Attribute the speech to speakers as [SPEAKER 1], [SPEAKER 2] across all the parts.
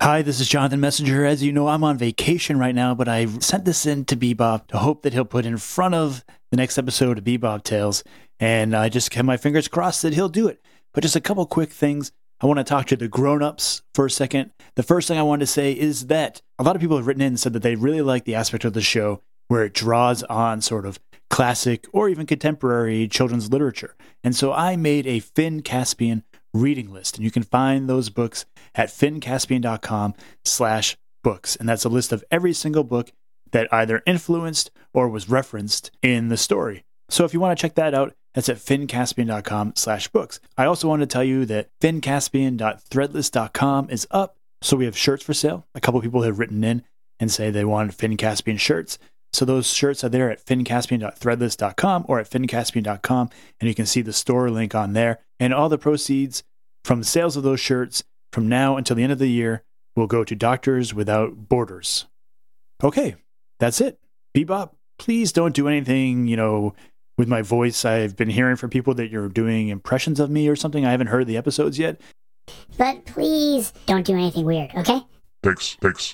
[SPEAKER 1] Hi, this is Jonathan Messenger. As you know, I'm on vacation right now, but I sent this in to Bebop to hope that he'll put in front of the next episode of Bebop Tales, and I just have my fingers crossed that he'll do it. But just a couple quick things. I want to talk to the grown-ups for a second. The first thing I wanted to say is that a lot of people have written in and said that they really like the aspect of the show where it draws on sort of classic or even contemporary children's literature. And so I made a Finn Caspian reading list, and you can find those books at finncaspian.com/books. And that's a list of every single book that either influenced or was referenced in the story. So if you want to check that out, that's at finncaspian.com/books. I also want to tell you that finncaspian.threadless.com is up. So we have shirts for sale. A couple people have written in and say they want Finn Caspian shirts. So those shirts are there at finncaspian.threadless.com or at finncaspian.com, and you can see the store link on there. And all the proceeds from the sales of those shirts from now until the end of the year will go to Doctors Without Borders. Okay, that's it. Bebop, please don't do anything, with my voice. I've been hearing from people that you're doing impressions of me or something. I haven't heard the episodes yet.
[SPEAKER 2] But please don't do anything weird, okay?
[SPEAKER 3] Thanks.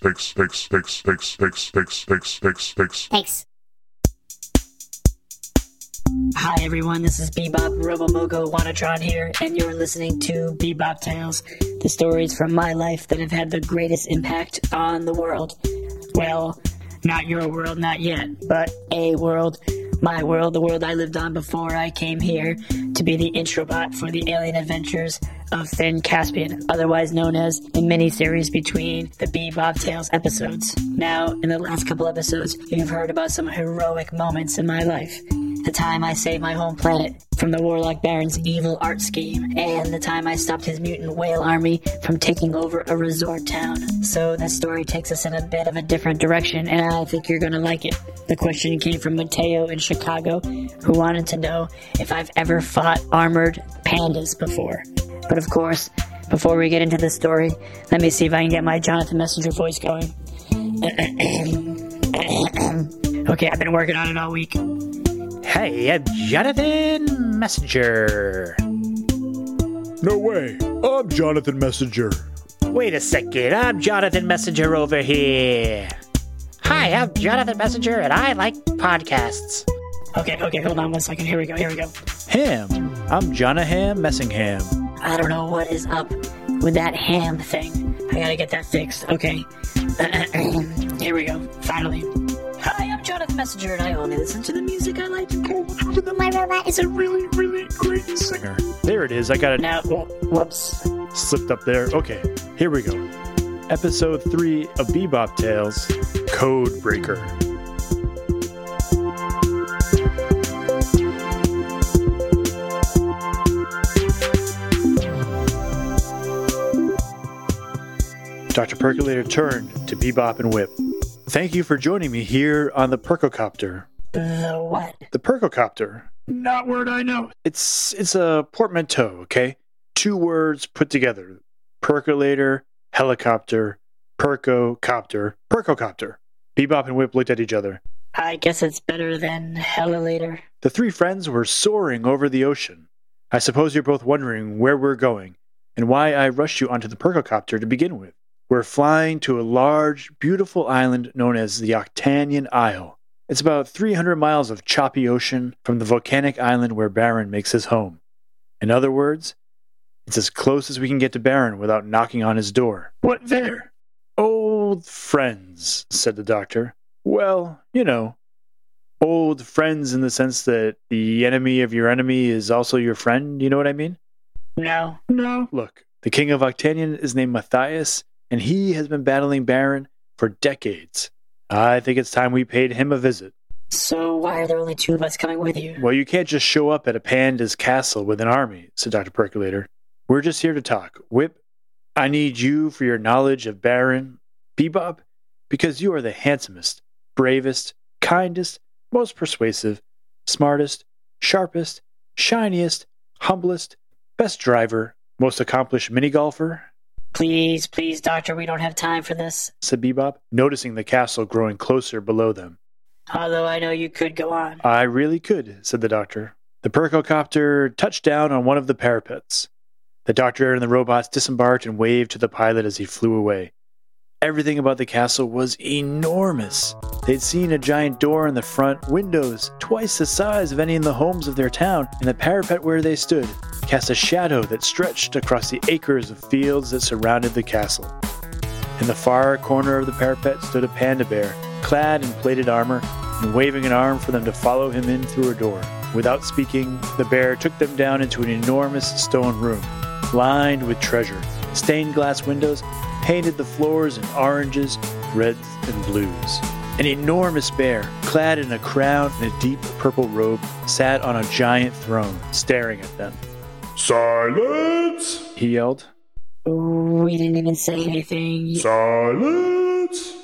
[SPEAKER 4] Hi everyone, this is Bebop Robomogo Wanatron here, and you're listening to Bebop Tales, the stories from my life that have had the greatest impact on the world. Well, not your world, not yet, but a world. My world, the world I lived on before I came here to be the introbot for the alien adventures of Finn Caspian, otherwise known as a mini-series between the Bebop Tales episodes. Now, in the last couple episodes, you've heard about some heroic moments in my life. The time I saved my home planet from the Warlock Baron's evil art scheme, and the time I stopped his mutant whale army from taking over a resort town. So the story takes us in a bit of a different direction, and I think you're gonna like it. The question came from Mateo in Chicago, who wanted to know if I've ever fought armored pandas before. But of course, before we get into the story, let me see if I can get my Jonathan Messenger voice going. Okay, I've been working on it all week.
[SPEAKER 1] Hey, I'm Jonathan Messenger.
[SPEAKER 5] No way. I'm Jonathan Messenger.
[SPEAKER 1] Wait a second, I'm Jonathan Messenger over here. Hi, I'm Jonathan Messenger, and I like podcasts.
[SPEAKER 4] Okay, hold on one second. Here we go.
[SPEAKER 1] Ham. I'm Jonaham Messingham.
[SPEAKER 4] I don't know what is up with that ham thing. I gotta get that fixed. Okay. Here we go. Finally. Hi, I'm Jonathan Messenger, and I only listen to the music I like.
[SPEAKER 2] My robot is a really, really great
[SPEAKER 1] Singer. There it is. I got it.
[SPEAKER 4] Now, whoops.
[SPEAKER 1] Slipped up there. Okay, here we go. Episode 3 of Bebop Tales, Code Breaker. Dr. Percolator turned to Bebop and Whip. Thank you for joining me here on the Percocopter.
[SPEAKER 4] The what?
[SPEAKER 1] The Percocopter.
[SPEAKER 5] Not word I know.
[SPEAKER 1] It's a portmanteau, okay? 2 words put together. Percolator, helicopter, Percocopter, Percocopter. Bebop and Whip looked at each other.
[SPEAKER 4] I guess it's better than hella later.
[SPEAKER 1] The 3 friends were soaring over the ocean. I suppose you're both wondering where we're going and why I rushed you onto the Percocopter to begin with. We're flying to a large, beautiful island known as the Octanian Isle. It's about 300 miles of choppy ocean from the volcanic island where Baron makes his home. In other words, it's as close as we can get to Baron without knocking on his door.
[SPEAKER 5] What there?
[SPEAKER 1] Old friends, said the doctor. Well, old friends in the sense that the enemy of your enemy is also your friend, you know what I mean?
[SPEAKER 4] No.
[SPEAKER 1] Look, the king of Octanian is named Matthias, and he has been battling Baron for decades. I think it's time we paid him a visit.
[SPEAKER 4] So why are there only 2 of us coming with you?
[SPEAKER 1] Well, you can't just show up at a panda's castle with an army, said Dr. Percolator. We're just here to talk. Whip, I need you for your knowledge of Baron. Bebop, because you are the handsomest, bravest, kindest, most persuasive, smartest, sharpest, shiniest, humblest, best driver, most accomplished mini-golfer.
[SPEAKER 4] Please, Doctor, we don't have time for this,
[SPEAKER 1] said Bebop, noticing the castle growing closer below them.
[SPEAKER 4] Although I know you could go on.
[SPEAKER 1] I really could, said the doctor. The Percocopter touched down on one of the parapets. The doctor and the robots disembarked and waved to the pilot as he flew away. Everything about the castle was enormous. They'd seen a giant door in the front, windows twice the size of any in the homes of their town, and the parapet where they stood cast a shadow that stretched across the acres of fields that surrounded the castle. In the far corner of the parapet stood a panda bear, clad in plated armor and waving an arm for them to follow him in through a door. Without speaking, the bear took them down into an enormous stone room, lined with treasure. Stained glass windows painted the floors in oranges, reds, and blues. An enormous bear, clad in a crown and a deep purple robe, sat on a giant throne, staring at them.
[SPEAKER 5] Silence!
[SPEAKER 1] He yelled.
[SPEAKER 4] We didn't even say anything.
[SPEAKER 5] Silence!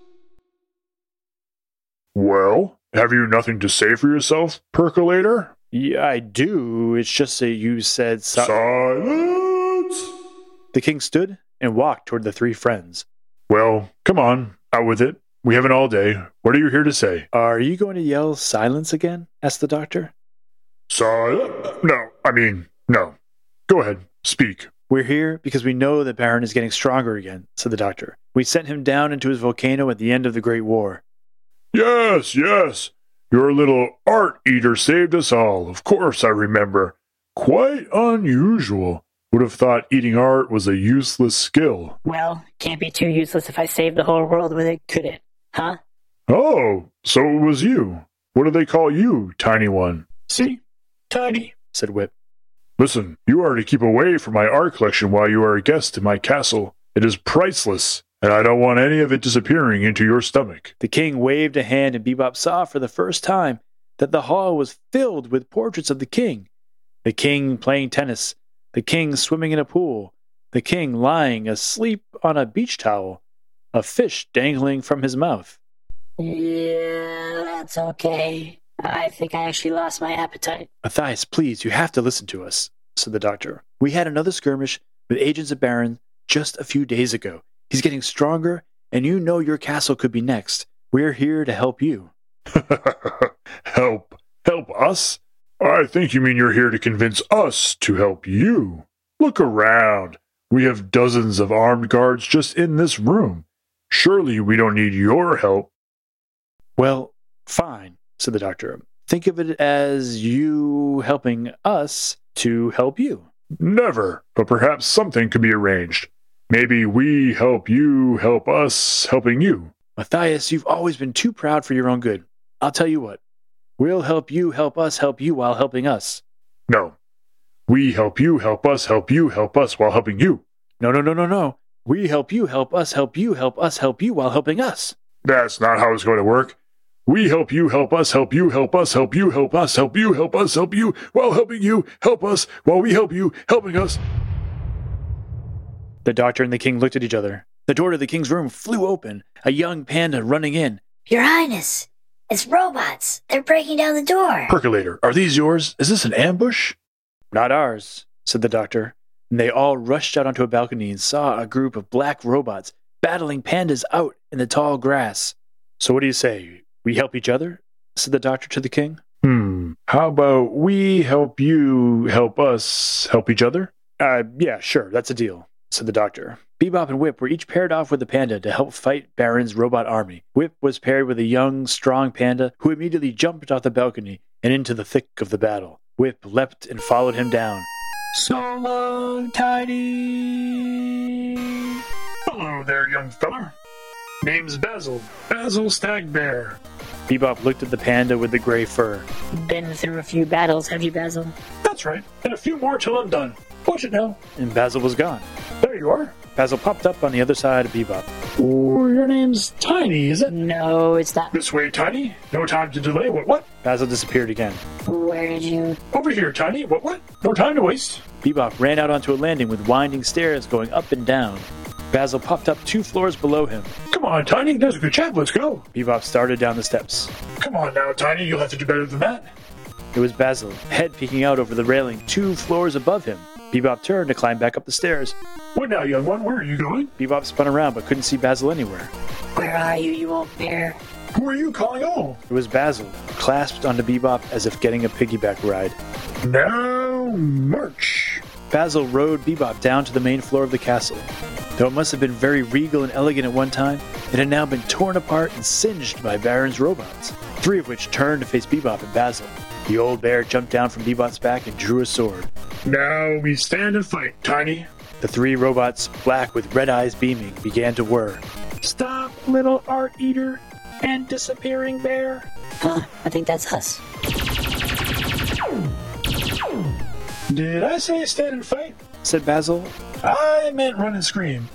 [SPEAKER 5] Well, have you nothing to say for yourself, Percolator?
[SPEAKER 1] Yeah, I do. It's just that you said
[SPEAKER 5] Silence!
[SPEAKER 1] The king stood and walked toward the three friends.
[SPEAKER 5] Well, come on, out with it. We haven't all day. What are you here to say?
[SPEAKER 1] Are you going to yell silence again? Asked the doctor.
[SPEAKER 5] No. Go ahead, speak.
[SPEAKER 1] We're here because we know that Baron is getting stronger again, said the doctor. We sent him down into his volcano at the end of the Great War.
[SPEAKER 5] Yes. Your little art eater saved us all. Of course I remember. Quite unusual. Would have thought eating art was a useless skill.
[SPEAKER 4] Well, can't be too useless if I save the whole world with it, could it? Huh?
[SPEAKER 5] Oh, so it was you. What do they call you, Tiny One?
[SPEAKER 1] See? Tiny, said Whip.
[SPEAKER 5] Listen, you are to keep away from my art collection while you are a guest in my castle. It is priceless, and I don't want any of it disappearing into your stomach.
[SPEAKER 1] The king waved a hand, and Bebop saw for the first time that the hall was filled with portraits of the king playing tennis, the king swimming in a pool, the king lying asleep on a beach towel, a fish dangling from his mouth.
[SPEAKER 4] Yeah, that's okay. I think I actually lost my appetite.
[SPEAKER 1] Matthias, please, you have to listen to us, said the doctor. We had another skirmish with agents of Baron just a few days ago. He's getting stronger, and you know your castle could be next. We're here to help you.
[SPEAKER 5] Help us? I think you mean you're here to convince us to help you. Look around. We have dozens of armed guards just in this room. Surely we don't need your help.
[SPEAKER 1] Well, fine, said the doctor. Think of it as you helping us to help you.
[SPEAKER 5] Never, but perhaps something could be arranged. Maybe we help you help us helping you.
[SPEAKER 1] Matthias, you've always been too proud for your own good. I'll tell you what. We'll help you help us help you while helping us.
[SPEAKER 5] No. We help you help us help you help us while helping you.
[SPEAKER 1] No. We help you help us help you help us help you while helping us.
[SPEAKER 5] That's not how it's going to work. We help you help us help you help us help you help us help you help us help you while helping you help us while we help you helping us.
[SPEAKER 1] The doctor and the king looked at each other. The door to the king's room flew open, a young panda running in.
[SPEAKER 2] Your Highness, it's robots. They're breaking down the door.
[SPEAKER 5] Percolator, are these yours? Is this an ambush?
[SPEAKER 1] Not ours, said the doctor. And they all rushed out onto a balcony and saw a group of black robots battling pandas out in the tall grass. So what do you say? We help each other? Said the doctor to the king.
[SPEAKER 5] How about we help you help us help each other?
[SPEAKER 1] Yeah, sure, that's a deal, said the doctor. Bebop and Whip were each paired off with a panda to help fight Baron's robot army. Whip was paired with a young, strong panda who immediately jumped off the balcony and into the thick of the battle. Whip leapt and followed him down.
[SPEAKER 5] So long, Tiny. Hello there, young feller. Name's Basil. Basil Stagbear.
[SPEAKER 1] Bebop looked at the panda with the gray fur.
[SPEAKER 4] Been through a few battles, have you, Basil?
[SPEAKER 5] That's right, and a few more till I'm done. Watch it now.
[SPEAKER 1] And Basil was gone.
[SPEAKER 5] There you are.
[SPEAKER 1] Basil popped up on the other side of Bebop.
[SPEAKER 5] Oh, your name's Tiny, is it?
[SPEAKER 4] No, it's not.
[SPEAKER 5] This way, Tiny. No time to delay. What?
[SPEAKER 1] Basil disappeared again.
[SPEAKER 4] Where did you...
[SPEAKER 5] Over here, Tiny. What? No time to waste.
[SPEAKER 1] Bebop ran out onto a landing with winding stairs going up and down. Basil popped up 2 floors below him.
[SPEAKER 5] Come on, Tiny. There's a good chap. Let's go.
[SPEAKER 1] Bebop started down the steps.
[SPEAKER 5] Come on now, Tiny. You'll have to do better than that.
[SPEAKER 1] It was Basil, head peeking out over the railing 2 floors above him. Bebop turned to climb back up the stairs.
[SPEAKER 5] What now, young one? Where are you going?
[SPEAKER 1] Bebop spun around but couldn't see Basil anywhere.
[SPEAKER 4] Where are you, you old bear?
[SPEAKER 5] Who are you calling home?
[SPEAKER 1] It was Basil, clasped onto Bebop as if getting a piggyback ride.
[SPEAKER 5] Now, march.
[SPEAKER 1] Basil rode Bebop down to the main floor of the castle. Though it must have been very regal and elegant at one time, it had now been torn apart and singed by Baron's robots, 3 of which turned to face Bebop and Basil. The old bear jumped down from Bebop's back and drew a sword.
[SPEAKER 5] Now we stand and fight, Tiny.
[SPEAKER 1] The 3 robots, black with red eyes beaming, began to whir.
[SPEAKER 3] Stop, little art eater and disappearing bear.
[SPEAKER 4] Huh, I think that's us.
[SPEAKER 5] Did I say stand and fight?
[SPEAKER 1] Said Basil.
[SPEAKER 5] I meant run and scream.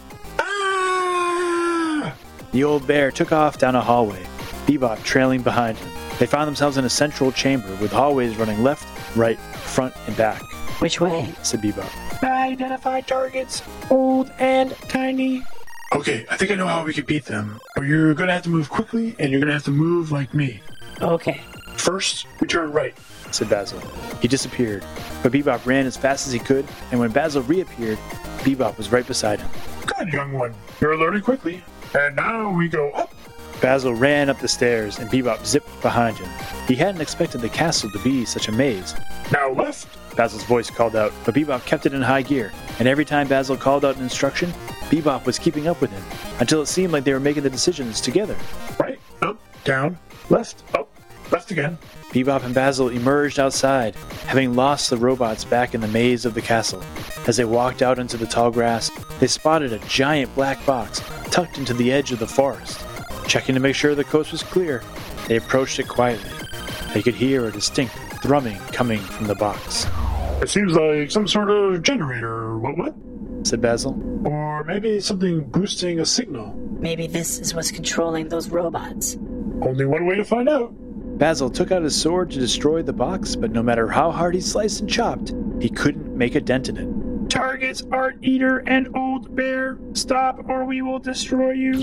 [SPEAKER 5] Ah!
[SPEAKER 1] The old bear took off down a hallway, Bebop trailing behind him. They found themselves in a central chamber with hallways running left, right, front, and back.
[SPEAKER 4] Which way?
[SPEAKER 1] Said Bebop.
[SPEAKER 3] Identify targets, old and tiny.
[SPEAKER 5] Okay, I think I know how we could beat them. But you're gonna have to move quickly, and you're gonna have to move like me.
[SPEAKER 4] Okay.
[SPEAKER 5] First, we turn right.
[SPEAKER 1] Said Basil. He disappeared, but Bebop ran as fast as he could, and when Basil reappeared, Bebop was right beside him.
[SPEAKER 5] Good, young one. You're learning quickly. And now we go up.
[SPEAKER 1] Basil ran up the stairs, and Bebop zipped behind him. He hadn't expected the castle to be such a maze.
[SPEAKER 5] Now left.
[SPEAKER 1] Basil's voice called out, but Bebop kept it in high gear, and every time Basil called out an instruction, Bebop was keeping up with him, until it seemed like they were making the decisions together.
[SPEAKER 5] Right, up, down, left, up, left again.
[SPEAKER 1] Bebop and Basil emerged outside, having lost the robots back in the maze of the castle. As they walked out into the tall grass, they spotted a giant black box tucked into the edge of the forest. Checking to make sure the coast was clear, they approached it quietly. They could hear a distinct thrumming coming from the box.
[SPEAKER 5] It seems like some sort of generator. What?
[SPEAKER 1] Said Basil.
[SPEAKER 5] Or maybe something boosting a signal.
[SPEAKER 4] Maybe this is what's controlling those robots.
[SPEAKER 5] Only one way to find out.
[SPEAKER 1] Basil took out his sword to destroy the box, but no matter how hard he sliced and chopped, he couldn't make a dent in it.
[SPEAKER 3] Targets, art eater and old bear. Stop or we will destroy you.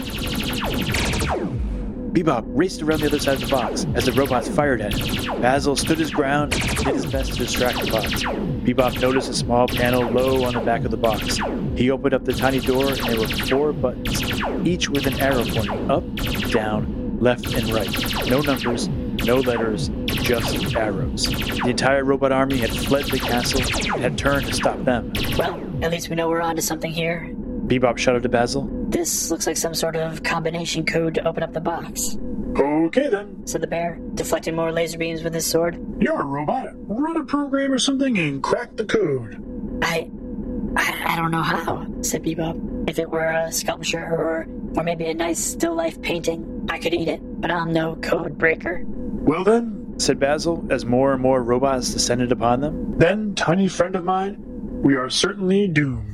[SPEAKER 1] Bebop raced around the other side of the box as the robots fired at him. Basil stood his ground and did his best to distract the box. Bebop noticed a small panel low on the back of the box. He opened up the tiny door and there were 4 buttons, each with an arrow pointing up, down, left, and right. No numbers, no letters, just arrows. The entire robot army had fled the castle and had turned to stop them.
[SPEAKER 4] Well, at least we know we're onto something here.
[SPEAKER 1] Bebop shouted to Basil.
[SPEAKER 4] This looks like some sort of combination code to open up the box.
[SPEAKER 5] Okay then.
[SPEAKER 4] Said the bear, deflecting more laser beams with his sword.
[SPEAKER 5] You're a robot. Run a program or something and crack the code.
[SPEAKER 4] I don't know how, said Bebop. If it were a sculpture or maybe a nice still life painting, I could eat it, but I'm no code breaker.
[SPEAKER 5] Well then,
[SPEAKER 1] said Basil as more and more robots descended upon them.
[SPEAKER 5] Then, tiny friend of mine, we are certainly doomed.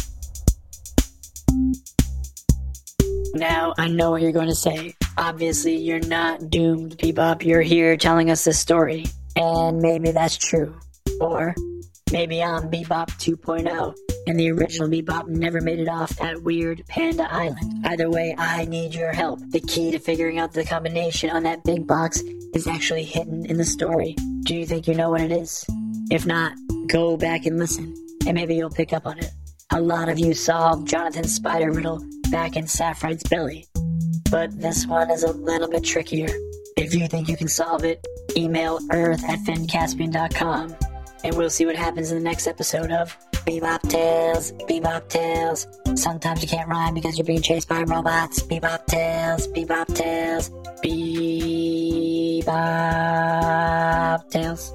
[SPEAKER 4] Now, I know what you're going to say. Obviously, you're not doomed, Bebop. You're here telling us this story. And maybe that's true. Or maybe I'm Bebop 2.0, and the original Bebop never made it off that weird Panda Island. Either way, I need your help. The key to figuring out the combination on that big box is actually hidden in the story. Do you think you know what it is? If not, go back and listen, and maybe you'll pick up on it. A lot of you solved Jonathan's spider riddle back in Saffride's belly, but this one is a little bit trickier. If you think you can solve it, email earth@fincaspian.com, and we'll see what happens in the next episode of Bebop Tales, Bebop Tales. Sometimes you can't rhyme because you're being chased by robots. Bebop Tales, Bebop Tales, Bebop Tales.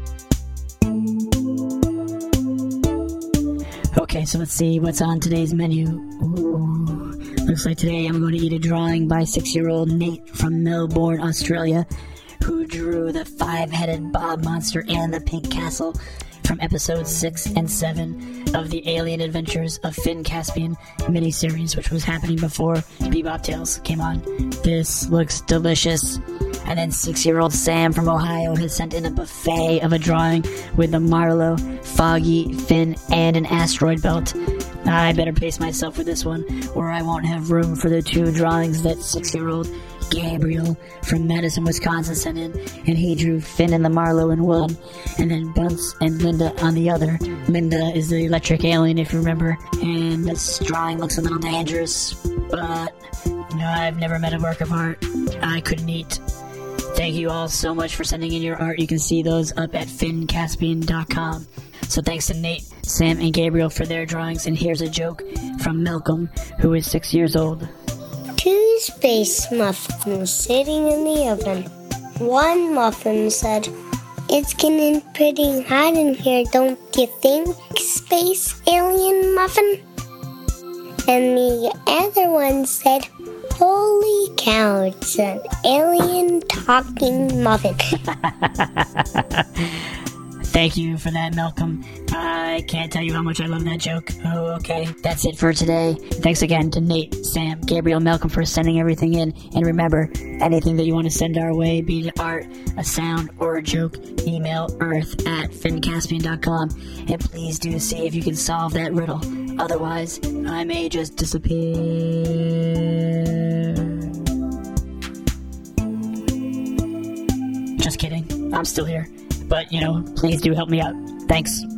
[SPEAKER 4] Okay, so let's see what's on today's menu. Ooh. Looks like today I'm going to eat a drawing by 6-year-old Nate from Melbourne, Australia, who drew the 5-headed Bob monster and the pink castle from episodes 6 and 7 of the Alien Adventures of Finn Caspian miniseries, which was happening before Bebop Tales came on. This looks delicious. And then 6-year-old Sam from Ohio has sent in a buffet of a drawing with the Marlowe, Foggy, Finn, and an asteroid belt. I better pace myself with this one, or I won't have room for the 2 drawings that 6-year-old Gabriel from Madison, Wisconsin sent in, and he drew Finn and the Marlowe in one, and then Bunce and Linda on the other. Linda is the electric alien, if you remember, and this drawing looks a little dangerous, but, I've never met a work of art I couldn't eat. Thank you all so much for sending in your art. You can see those up at fincaspian.com. So thanks to Nate, Sam and Gabriel for their drawings, and here's a joke from Malcolm, who is 6 years old.
[SPEAKER 6] 2 space muffins sitting in the oven. One muffin said, "It's getting pretty hot in here, don't you think, space alien muffin?" And the other one said, "Holy cow, it's an alien talking muffin."
[SPEAKER 4] Thank you for that, Malcolm. I can't tell you how much I love that joke. Oh, okay. That's it for today. Thanks again to Nate, Sam, Gabriel, Malcolm for sending everything in. And remember, anything that you want to send our way, be it art, a sound, or a joke, email earth@finncaspian.com. And please do see if you can solve that riddle. Otherwise, I may just disappear. Just kidding. I'm still here. But, please do help me out. Thanks.